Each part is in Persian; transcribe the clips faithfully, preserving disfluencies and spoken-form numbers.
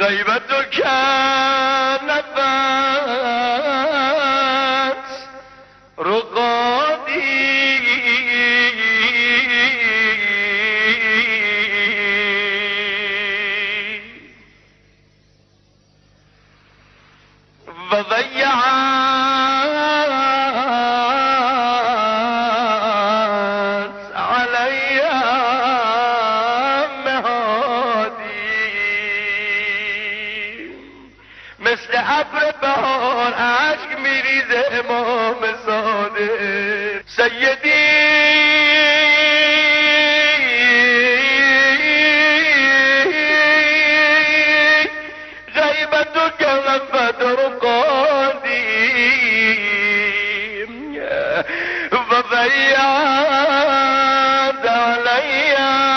غیبتک نفس رقادی و ضیعت علی مهادی. مثل ابر بهار اشک میریزه امام صادق سیدی غیبتک نفس رقادی و ضیعت علی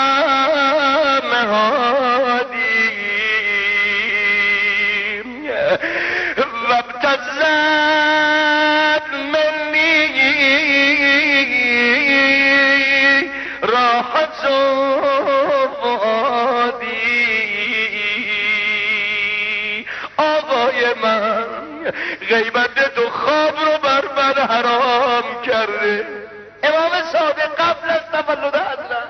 مهادی و ابتزت منی راحت فؤادی. آقای من غیبت تو خواب رو بر من حرام کرده. امام صادق قبل از تولد حضرت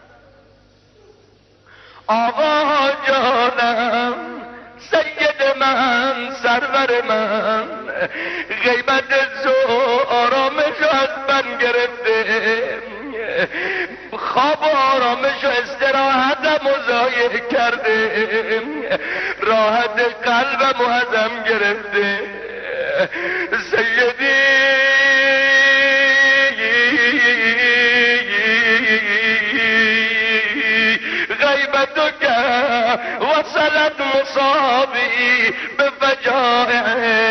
آقا جانم سید من سرور من غیبت تو آرامش از من گرفته. خواب و آرامش و استراحتم و ضایع کرده. راحت قلبم و ازم گرفته. سیدی غیبتک وصلت مصابی به فجائع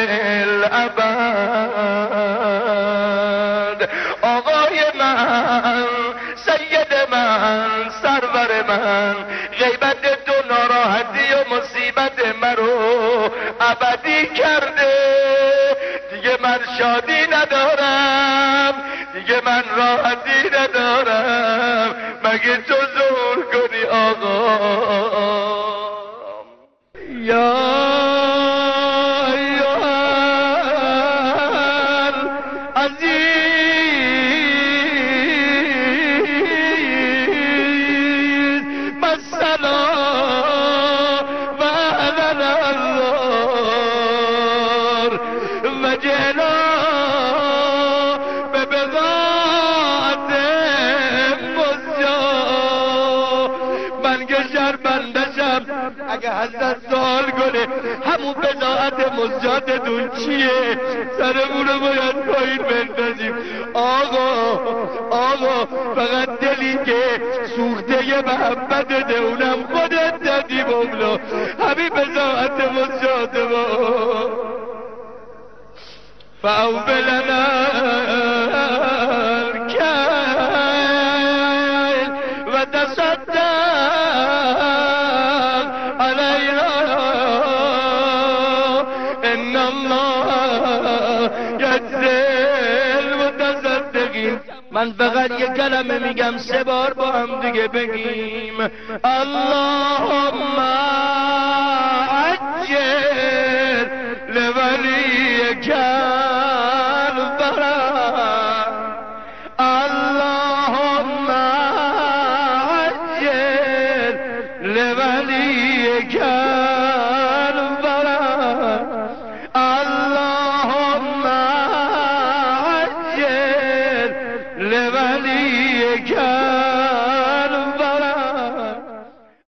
الابد. آقای من سید من سرور من غیبت تو ناراحتی و مصیبت مرو ابدی کرده. دیگه من شادی ندارم، دیگه من راحتی ندارم. مگه تو زور کنی آقا؟ یا اگه حضرت سوال کنه همون بضاعت مزجاتتون چیه سرمون رو باید پایین بندازیم. آقا آقا فقط دلی که سوخته محبت ده اونم خودت دادی مولا. همین بضاعت مزجات ما فاوبلنا الکیل و تصدق من فقط یک کلمه میگم سه بار با هم دیگه بگیم. اللهم عجل لولیک الفرج. اللهم عجل لولیک الفرج. اللهم عجل لولیک